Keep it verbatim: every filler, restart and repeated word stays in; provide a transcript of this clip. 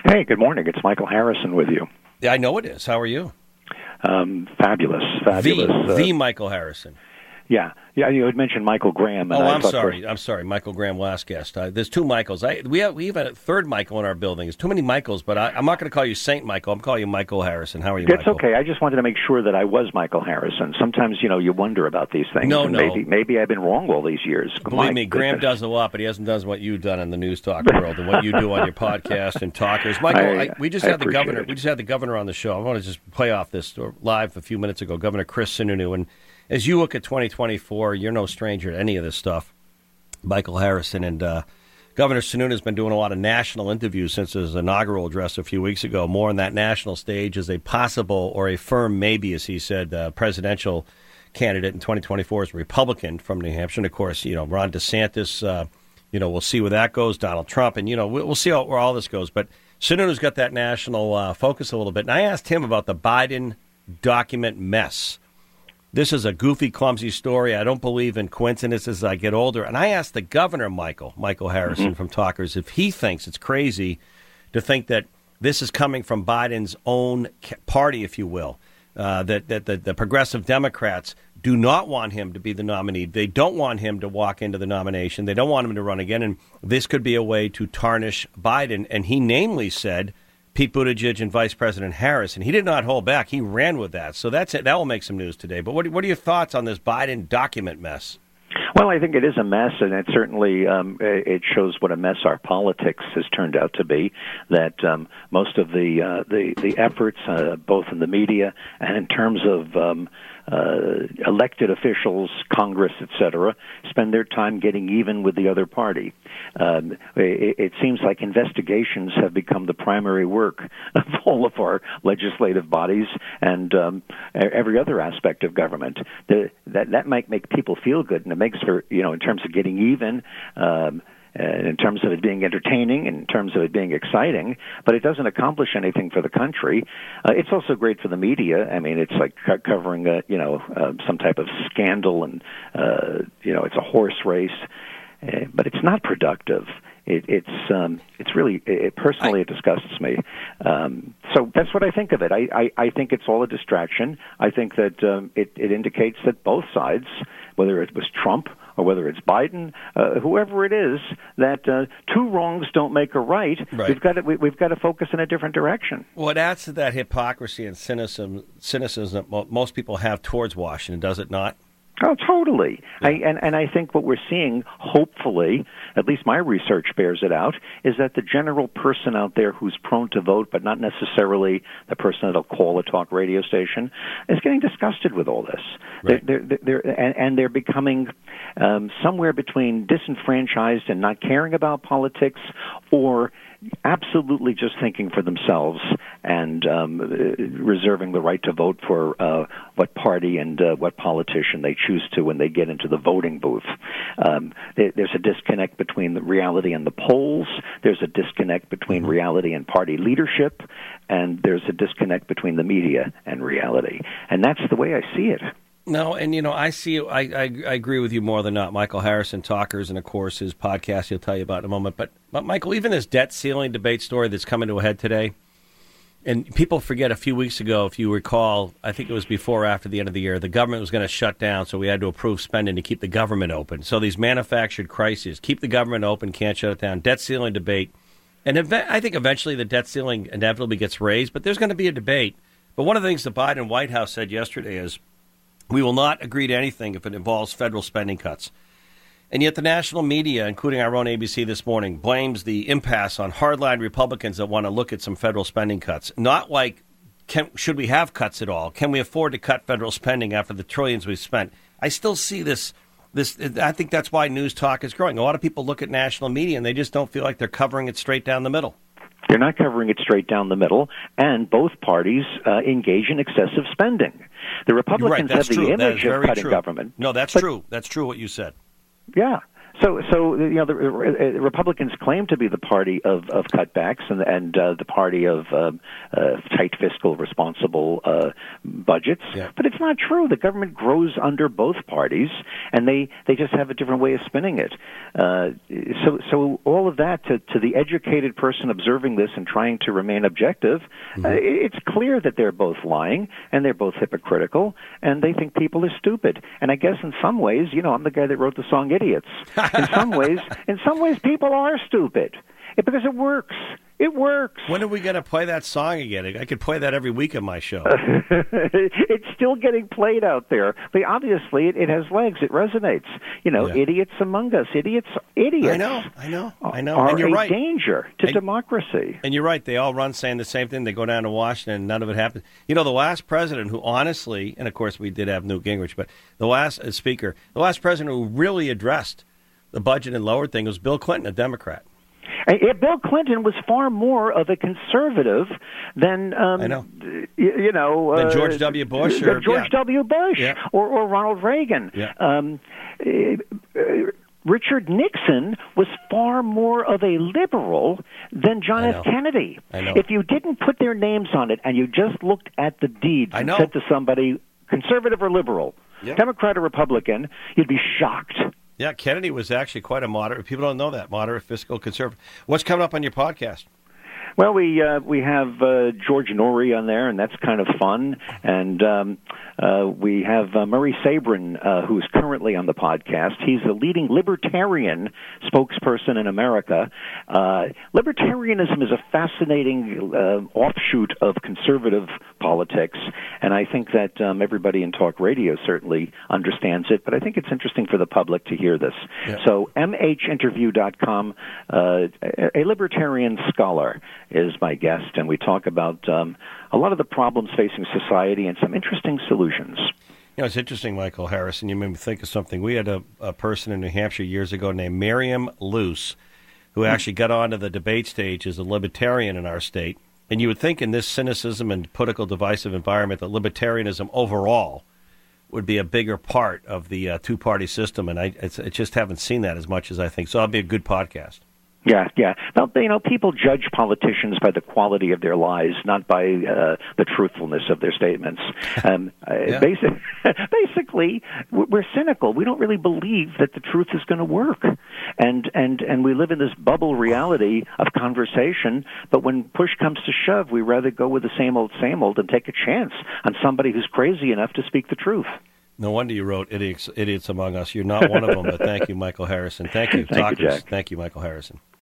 Hey, good morning. It's Michael Harrison with you. Yeah, I know it is. How are you? Um, fabulous, fabulous. The, uh, the Michael Harrison. Yeah, yeah. You had mentioned Michael Graham. And oh, I I'm thought sorry. for- I'm sorry. Michael Graham, last guest. Uh, there's two Michaels. I, we have we have a third Michael in our building. There's too many Michaels, but I, I'm not going to call you Saint Michael. I'm calling you Michael Harrison. How are you, That's Michael? okay. I just wanted to make sure that I was Michael Harrison. Sometimes, you know, you wonder about these things. No, and no. Maybe, maybe I've been wrong all these years. Believe My me, Graham goodness. does a lot, but he hasn't done what you've done in the news talk world and what you do on your podcast and talkers. Michael, I- I, we just I had the appreciate governor. it. We just had the governor on the show. I want to just play off this live a few minutes ago. Governor Chris Sununu, and as you look at twenty twenty-four, you're no stranger to any of this stuff. Michael Harrison and uh, Governor Sununu has been doing a lot of national interviews since his inaugural address a few weeks ago, more on that national stage as a possible or a firm maybe, as he said, uh, presidential candidate in twenty twenty-four as a Republican from New Hampshire. And, of course, you know, Ron DeSantis, uh, you know, we'll see where that goes, Donald Trump, and, you know, we'll, we'll see how, where all this goes. But Sununu's got that national uh, focus a little bit. And I asked him about the Biden document mess. This is a goofy, clumsy story. I don't believe in coincidences as I get older. And I asked the governor, Michael, Michael Harrison mm-hmm. from Talkers, if he thinks it's crazy to think that this is coming from Biden's own party, if you will, uh, that, that, that the progressive Democrats do not want him to be the nominee. They don't want him to walk into the nomination. They don't want him to run again. And this could be a way to tarnish Biden. And he namely said Pete Buttigieg and Vice President Harris, and he did not hold back. He ran with that. So that's it. That will make some news today. But what, what are your thoughts on this Biden document mess? Well, I think it is a mess, and it certainly um, it shows what a mess our politics has turned out to be. That um, most of the uh, the the efforts, uh, both in the media and in terms of um, uh, elected officials, Congress, et cetera, spend their time getting even with the other party. Um, it, it seems like investigations have become the primary work of all of our legislative bodies and um, every other aspect of government. The, that that might make people feel good, and it makes for, you know, in terms of getting even, um, uh, in terms of it being entertaining, in terms of it being exciting, but it doesn't accomplish anything for the country. Uh, it's also great for the media. I mean, it's like co- covering, a, you know, uh, some type of scandal, and, uh, you know, it's a horse race, uh, but it's not productive. It, it's um, it's really it, personally it disgusts me. Um, so that's what I think of it. I, I, I think it's all a distraction. I think that um, it, it indicates that both sides, whether it was Trump or whether it's Biden, uh, whoever it is, that uh, two wrongs don't make a right. Right. We've got to, we, we've got to focus in a different direction. Well, it adds to that hypocrisy and cynicism, cynicism that most people have towards Washington, does it not? Oh, totally. Yeah. I, and, and I think what we're seeing, hopefully, at least my research bears it out, is that the general person out there who's prone to vote, but not necessarily the person that'll call a talk radio station, is getting disgusted with all this. Right. They're, they're, they're, and, and they're becoming um, somewhere between disenfranchised and not caring about politics, or absolutely just thinking for themselves and um, reserving the right to vote for uh, what party and uh, what politician they choose to when they get into the voting booth. Um, there, there's a disconnect between the reality and the polls. There's a disconnect between mm-hmm. reality and party leadership. And there's a disconnect between the media and reality. And that's the way I see it. No, and, you know, I see, I, I, I agree with you more than not. Michael Harrison, Talkers, and, of course, his podcast he'll tell you about in a moment. But, but Michael, even this debt ceiling debate story that's coming to a head today, and people forget a few weeks ago, if you recall, I think it was before or after the end of the year, the government was going to shut down, so we had to approve spending to keep the government open. So these manufactured crises, keep the government open, can't shut it down, debt ceiling debate. And ev- I think eventually the debt ceiling inevitably gets raised, but there's going to be a debate. But one of the things the Biden White House said yesterday is, we will not agree to anything if it involves federal spending cuts. And yet the national media, including our own A B C this morning, blames the impasse on hardline Republicans that want to look at some federal spending cuts. Not like, can, should we have cuts at all? Can we afford to cut federal spending after the trillions we've spent? I still see this. This, I think that's why news talk is growing. A lot of people look at national media and they just don't feel like they're covering it straight down the middle. They're not covering it straight down the middle, and both parties uh, engage in excessive spending. The Republicans right, have the true. image of cutting true. government. No, that's but, true. That's true what you said. Yeah. So, so you know, the uh, Republicans claim to be the party of, of cutbacks and and uh, the party of uh, uh, tight fiscal, responsible uh, budgets. Yeah. But it's not true. The government grows under both parties, and they, they just have a different way of spinning it. Uh, so, so all of that to to the educated person observing this and trying to remain objective, mm-hmm. uh, it's clear that they're both lying and they're both hypocritical, and they think people are stupid. And I guess in some ways, you know, I'm the guy that wrote the song "Idiots." In some ways, in some ways, people are stupid it, because it works. It works. When are we going to play that song again? I could play that every week on my show. It's still getting played out there. But obviously, it, it has legs. It resonates. You know, yeah. idiots among us. Idiots, idiots. I know, I know, I know. Are and you're a right. danger to and, democracy. And you're right. They all run saying the same thing. They go down to Washington, and none of it happens. You know, the last president who honestly, and of course we did have Newt Gingrich, but the last uh, speaker, the last president who really addressed the budget and lowered things was Bill Clinton, a Democrat. Yeah, Bill Clinton was far more of a conservative than um, I know. You, you know than uh, George W. Bush or George yeah. W. Bush yeah. or, or Ronald Reagan. Yeah. Um, uh, Richard Nixon was far more of a liberal than John F. Kennedy. I know. If you didn't put their names on it and you just looked at the deeds I and know. said to somebody, conservative or liberal, yep. Democrat or Republican, you'd be shocked. Yeah, Kennedy was actually quite a moderate. People don't know that. Moderate, fiscal, conservative. What's coming up on your podcast? Well, we uh, we have uh, George Noory on there, and that's kind of fun. And um, uh, we have uh, Murray Sabrin, uh, who's currently on the podcast. He's the leading libertarian spokesperson in America. Uh, libertarianism is a fascinating uh, offshoot of conservative politics, and I think that um, everybody in talk radio certainly understands it, but I think it's interesting for the public to hear this. Yeah. So m h interview dot com, uh, a libertarian scholar is my guest, and we talk about um, a lot of the problems facing society and some interesting solutions. You know, it's interesting, Michael Harrison. You made me think of something. We had a, a person in New Hampshire years ago named Miriam Luce, who actually got onto the debate stage as a libertarian in our state. And you would think in this cynicism and political divisive environment that libertarianism overall would be a bigger part of the uh, two-party system, and I, it's, I just haven't seen that as much as I think. So it'll be a good podcast. Yeah, yeah. Well, you know, people judge politicians by the quality of their lies, not by uh, the truthfulness of their statements. Um, yeah. basic, basically, we're cynical. We don't really believe that the truth is going to work, and and and we live in this bubble reality of conversation. But when push comes to shove, we rather go with the same old, same old, and take a chance on somebody who's crazy enough to speak the truth. No wonder you wrote Idiots, Idiots Among Us. You're not one of them, but thank you, Michael Harrison. Thank you, Thank Talkers. you, Jack. Thank you, Michael Harrison.